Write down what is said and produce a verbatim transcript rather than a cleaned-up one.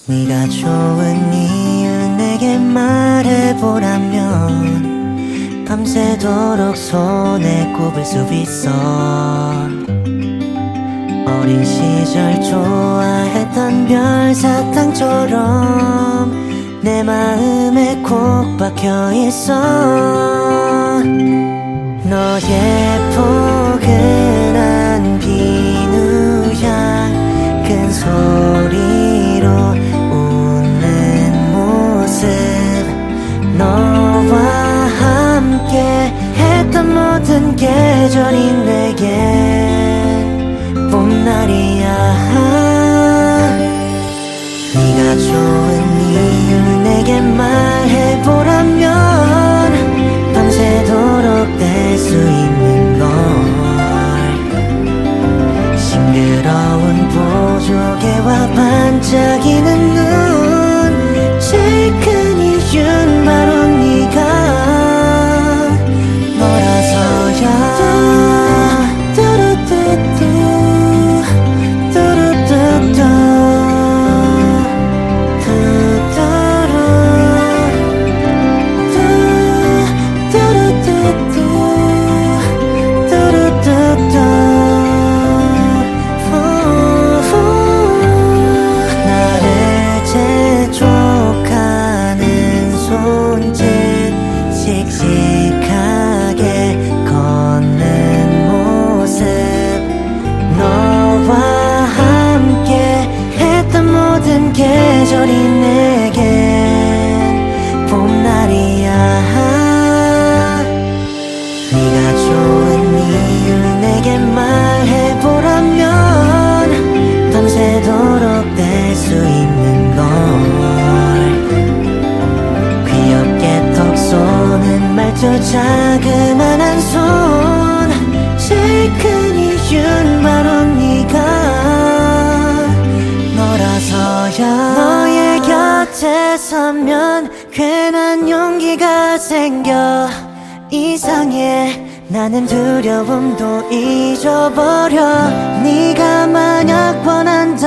네가 좋은 이유 내게 말해보라면 밤새도록 손에 꼽을 수 있어. 어린 시절 좋아했던 별사탕처럼 내 마음에 콕 박혀있어. 너의 포근한 비누향 큰 소리로 웃는 모습, 너와 함께 했던 모든 계절이 내겐 봄날이야. 네가 좋은 이유 내게 말해보라면 밤새도록 뗄 수 있는 걸. 싱그러운 보조개와 반짝이는 눈, 제일 큰 이유는 바로 네가 너라서야. 뚜루뚜뚜 뚜루뚜뚜 씩씩하게 걷는 모습, 너와 함께 했던 모든 계절이 내겐 봄날이야. 네가 좋은 이유 내게 말해보라면 밤새도록 뗄 수 있는 걸. 말투 자그만한 손, 제일 큰 이유는 바로 네가 너라서야. 너의 곁에 서면 괜한 용기가 생겨. 이상해, 나는 두려움도 잊어버려. 네가 만약 원한다